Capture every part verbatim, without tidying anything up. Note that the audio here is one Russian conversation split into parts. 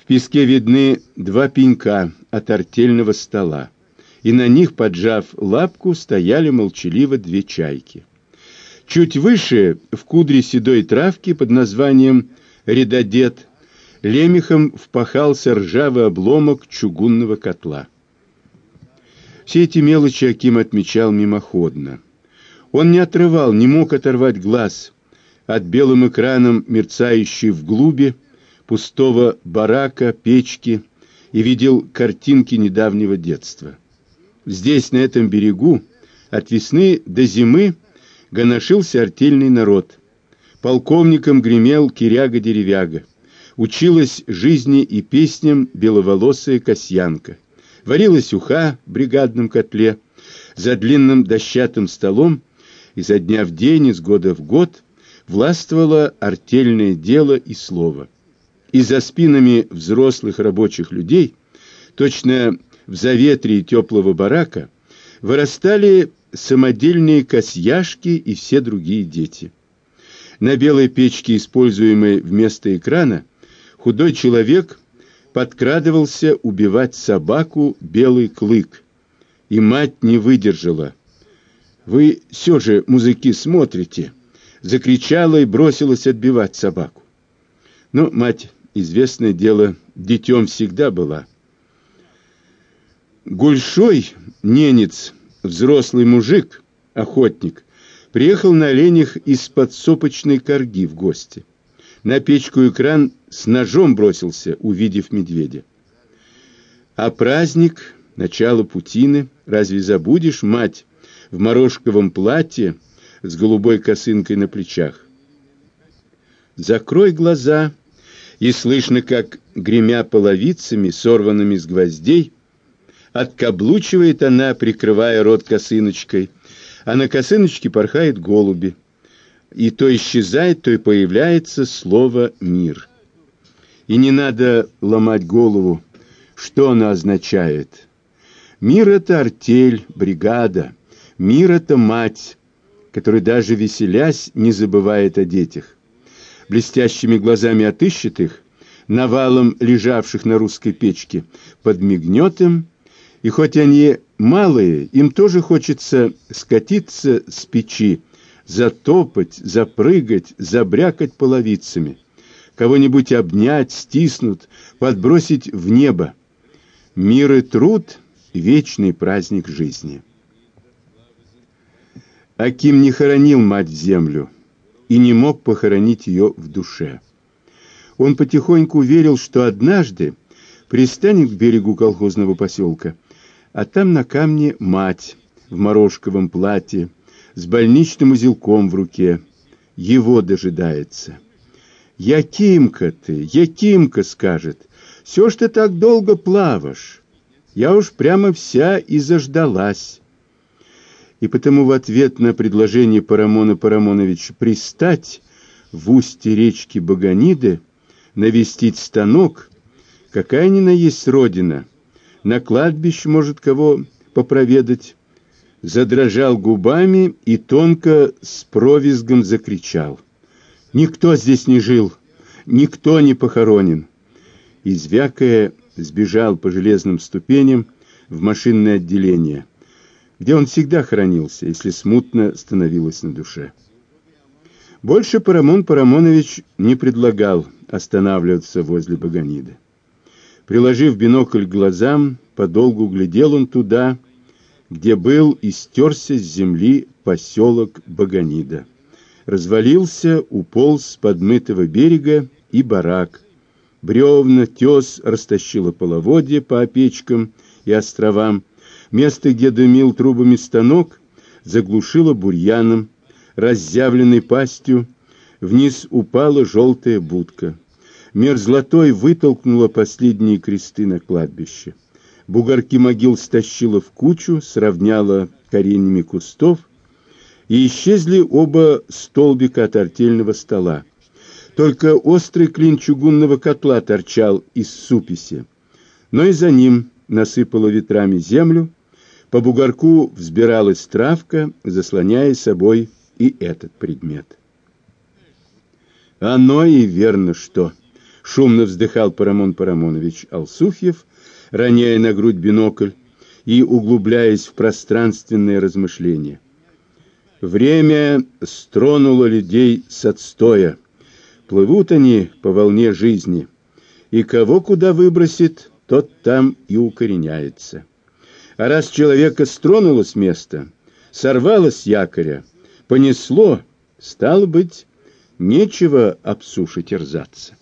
В песке видны два пенька от артельного стола, и на них, поджав лапку, стояли молчаливо две чайки. Чуть выше, в кудре седой травки под названием «Редодед», лемехом впахался ржавый обломок чугунного котла. Все эти мелочи Аким отмечал мимоходно. Он не отрывал, не мог оторвать глаз от белым экраном мерцающей вглуби пустого барака, печки, и видел картинки недавнего детства. Здесь, на этом берегу, от весны до зимы гоношился артельный народ. Полковником гремел киряга-деревяга. Училась жизни и песням беловолосая Касьянка. Варилась уха в бригадном котле. За длинным дощатым столом изо дня в день, из года в год властвовало артельное дело и слово. И за спинами взрослых рабочих людей, точно в заветрии теплого барака, вырастали самодельные касьяшки и все другие дети. На белой печке, используемой вместо экрана, худой человек подкрадывался убивать собаку белый клык, и мать не выдержала. «Вы все же, мужики, смотрите!» — закричала и бросилась отбивать собаку. Но мать, известное дело, детем всегда была. Гульшой, ненец, взрослый мужик, охотник, приехал на оленях из-под сопочной корги в гости. На печку экран с ножом бросился, увидев медведя. А праздник, начало путины, разве забудешь, мать, в морожковом платье с голубой косынкой на плечах? Закрой глаза, и слышно, как, гремя половицами, сорванными с гвоздей, откаблучивает она, прикрывая рот косыночкой, а на косыночке порхают голуби. И то исчезает, то и появляется слово «мир». И не надо ломать голову, что оно означает. Мир — это артель, бригада. Мир — это мать, которая даже веселясь не забывает о детях. Блестящими глазами отыщет их, навалом лежавших на русской печке, подмигнет им, и хоть они малые, им тоже хочется скатиться с печи, затопать, запрыгать, забрякать половицами, кого-нибудь обнять, стиснуть, подбросить в небо. Мир и труд — вечный праздник жизни. Аким не хоронил мать в землю и не мог похоронить ее в душе. Он потихоньку верил, что однажды пристанет к берегу колхозного поселка, а там на камне мать в морожковом платье, с больничным узелком в руке. Его дожидается. «Якимка ты, Якимка, — скажет, — все ж ты так долго плаваешь. Я уж прямо вся и заждалась». И потому в ответ на предложение Парамона Парамоновича пристать в устье речки Баганиды, навестить станок, какая ни на есть родина, на кладбище, может, кого попроведать, задрожал губами и тонко с провизгом закричал: «Никто здесь не жил, никто не похоронен!» И, звякая, сбежал по железным ступеням в машинное отделение, где он всегда хранился, если смутно становилось на душе. Больше Парамон Парамонович не предлагал останавливаться возле Баганиды. Приложив бинокль к глазам, подолгу глядел он туда, где был и стерся с земли поселок Баганида. Развалился, уполз с подмытого берега и барак. Бревна, тес растащило половодье по опечкам и островам. Место, где дымил трубами станок, заглушило бурьяном. Разъявленной пастью вниз упала желтая будка. Мерзлотой вытолкнула последние кресты на кладбище. Бугорки могил стащила в кучу, сравняла коренями кустов, и исчезли оба столбика от артельного стола. Только острый клин чугунного котла торчал из суписи, но и за ним насыпала ветрами землю, по бугорку взбиралась травка, заслоняя собой и этот предмет. «Оно и верно что!» шумно вздыхал Парамон Парамонович Алсуфьев, роняя на грудь бинокль и углубляясь в пространственные размышления. Время стронуло людей с отстоя. Плывут они по волне жизни, и кого куда выбросит, тот там и укореняется. А раз человека стронуло с места, сорвало с якоря, понесло, стало быть, нечего об суше терзаться.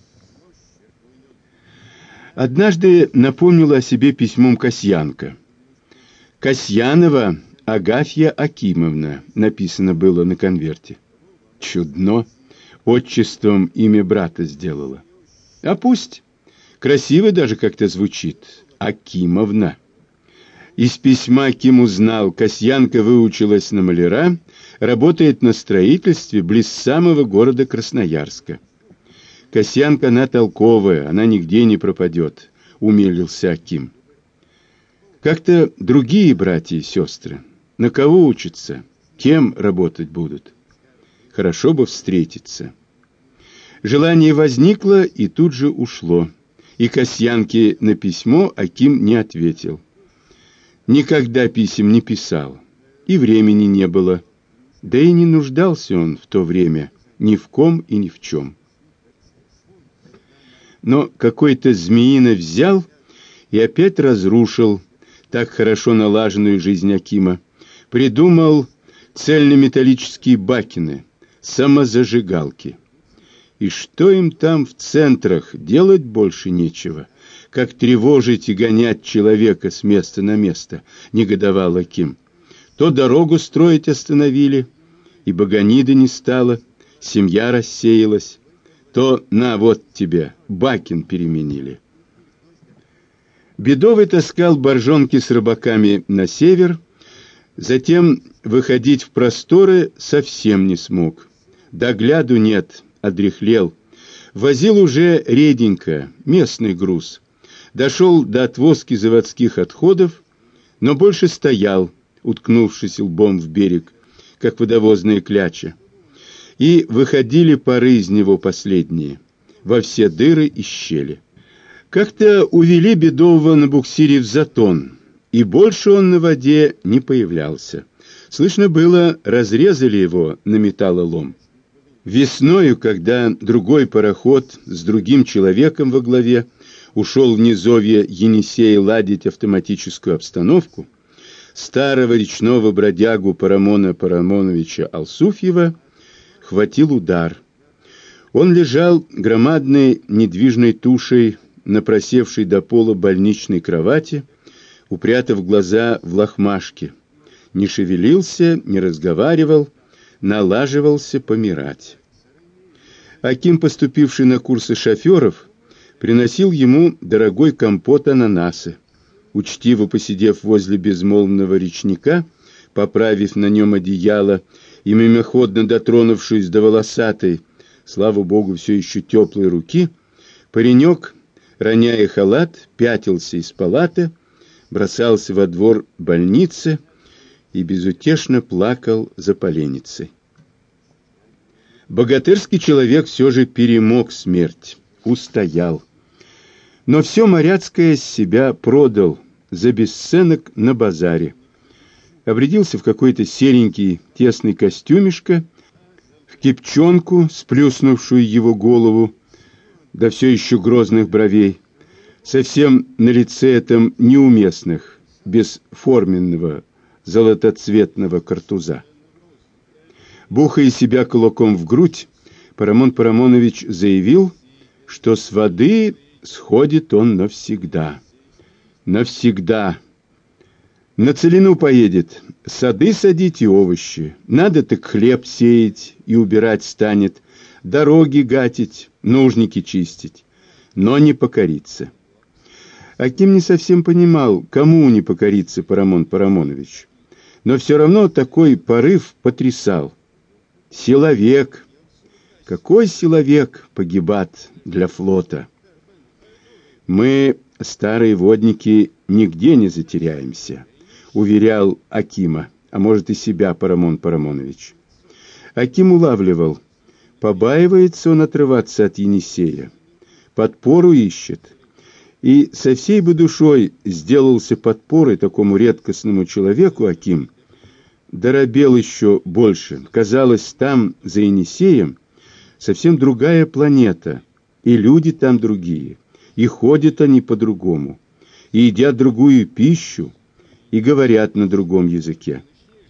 Однажды напомнила о себе письмом Касьянка. «Касьянова Агафья Акимовна», написано было на конверте. Чудно, отчеством имя брата сделала. А пусть, красиво даже как-то звучит, Акимовна. Из письма Аким узнал, Касьянка выучилась на маляра, работает на строительстве близ самого города Красноярска. Касьянка она толковая, она нигде не пропадет, умилился Аким. Как-то другие братья и сестры, на кого учатся, кем работать будут? Хорошо бы встретиться. Желание возникло и тут же ушло, и Касьянке на письмо Аким не ответил. Никогда писем не писал, и времени не было, да и не нуждался он в то время ни в ком и ни в чем. Но какой-то змеино взял и опять разрушил так хорошо налаженную жизнь Акима, придумал цельнометаллические бакины, самозажигалки. И что им там в центрах, делать больше нечего, как тревожить и гонять человека с места на место, негодовал Аким. То дорогу строить остановили, и Баганиды не стало, семья рассеялась, то на вот тебе, бакин переменили. Бедовый таскал боржонки с рыбаками на север, затем выходить в просторы совсем не смог. Догляду нет, одряхлел. Возил уже реденько, местный груз. Дошел до отвозки заводских отходов, но больше стоял, уткнувшись лбом в берег, как водовозные кляча. И выходили пары из него последние, во все дыры и щели. Как-то увели Бедового на буксире в Затон, и больше он на воде не появлялся. Слышно было, разрезали его на металлолом. Весною, когда другой пароход с другим человеком во главе ушел в низовье Енисея ладить автоматическую обстановку, старого речного бродягу Парамона Парамоновича Алсуфьева хватил удар. Он лежал громадной недвижной тушей на просевшей до пола больничной кровати, упрятав глаза в лохмашки. Не шевелился, не разговаривал, налаживался помирать. Аким, поступивший на курсы шоферов, приносил ему дорогой компот ананасы. Учтиво посидев возле безмолвного речника, поправив на нем одеяло и мимоходно дотронувшись до волосатой, слава богу, все еще теплой руки, паренек, роняя халат, пятился из палаты, бросался во двор больницы и безутешно плакал за поленницей. Богатырский человек все же перемог смерть, устоял. Но все моряцкое с себя продал за бесценок на базаре. Обрядился в какой-то серенький тесный костюмишко, в кипчонку, сплюснувшую его голову, да все еще грозных бровей, совсем на лице этом неуместных, без форменного золотоцветного картуза. Бухая себя кулаком в грудь, Парамон Парамонович заявил, что с воды сходит он навсегда. Навсегда. На целину поедет, сады садить и овощи. Надо так хлеб сеять и убирать станет, дороги гатить, нужники чистить, но не покориться. Аким не совсем понимал, кому не покориться Парамон Парамонович, но все равно такой порыв потрясал. Силовек! Какой силовек погибат для флота? Мы, старые водники, нигде не затеряемся, уверял Акима, а может и себя Парамон Парамонович. Аким улавливал, побаивается он отрываться от Енисея. подпору ищет. И со всей бы душой сделался подпорой такому редкостному человеку, Аким, доробел еще больше. Казалось, там, за Енисеем, совсем другая планета, и люди там другие, и ходят они по-другому, и едят другую пищу, и говорят на другом языке.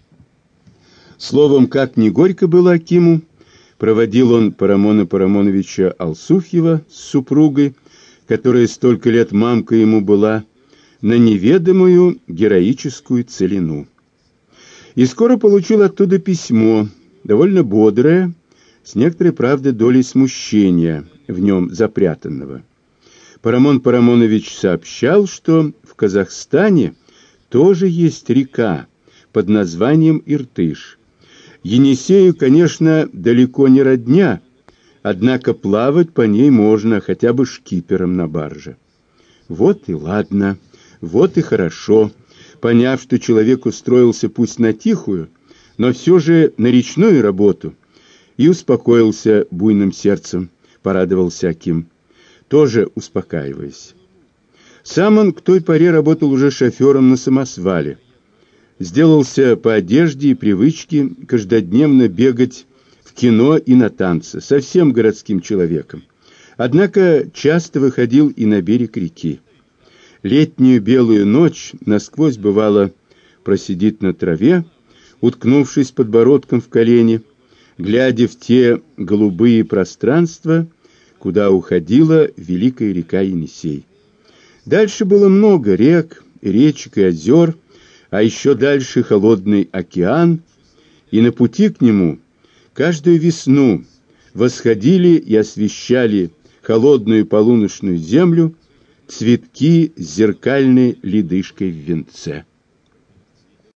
Словом, как ни горько было Акиму, проводил он Парамона Парамоновича Алсуфьева с супругой, которая столько лет мамка ему была, на неведомую героическую целину. И скоро получил оттуда письмо, довольно бодрое, с некоторой, правда, долей смущения в нем запрятанного. Парамон Парамонович сообщал, что в Казахстане тоже есть река под названием Иртыш. Енисею, конечно, далеко не родня, однако плавать по ней можно, хотя бы шкипером на барже. Вот и ладно, вот и хорошо. Поняв, что человек устроился пусть на тихую, но все же на речную работу, и успокоился буйным сердцем, порадовался Аким, тоже успокаиваясь. Сам он к той поре работал уже шофером на самосвале. Сделался по одежде и привычке каждодневно бегать в кино и на танцы, совсем городским человеком. Однако часто выходил и на берег реки. Летнюю белую ночь насквозь, бывало, просидит на траве, уткнувшись подбородком в колени, глядя в те голубые пространства, куда уходила великая река Енисей. Дальше было много рек, речек и озер, а еще дальше холодный океан, и на пути к нему каждую весну восходили и освещали холодную полуночную землю цветки с зеркальной ледышкой в венце.